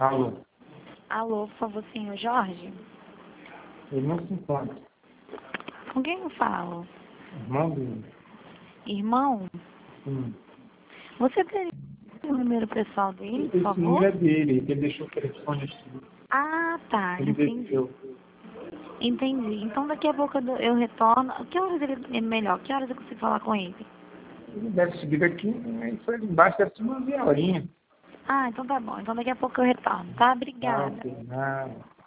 Alô, Alô, por favor, senhor Jorge? ele não se encontra. Com quem eu falo? Irmão dele. Irmão? Sim. Você teria o número pessoal dele, por Esse número favor? é dele, ele deixou o telefone aqui. Ah, tá, Ele entendi. desceu. Entendi. Então daqui a pouco eu retorno. Que horas ele é melhor? Que horas eu consigo falar com ele? Ele deve subir daqui, ele foi ali embaixo, deve ser uma meia horinha. Ah, então tá bom. Então daqui a pouco eu retorno, tá? Ah, Obrigada. ok. Ah.